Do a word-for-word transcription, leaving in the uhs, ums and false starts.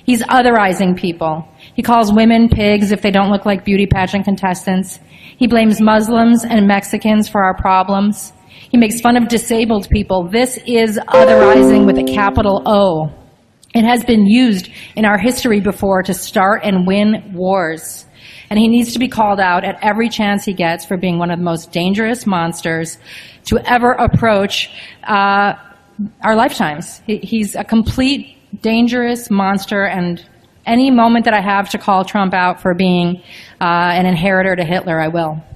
He's otherizing people. He calls women pigs if they don't look like beauty pageant contestants. He blames Muslims and Mexicans for our problems. He makes fun of disabled people. This is otherizing with a capital O. It has been used in our history before to start and win wars. And he needs to be called out at every chance he gets for being one of the most dangerous monsters to ever approach uh, our lifetimes. He, he's a complete dangerous monster, and any moment that I have to call Trump out for being uh, an inheritor to Hitler, I will.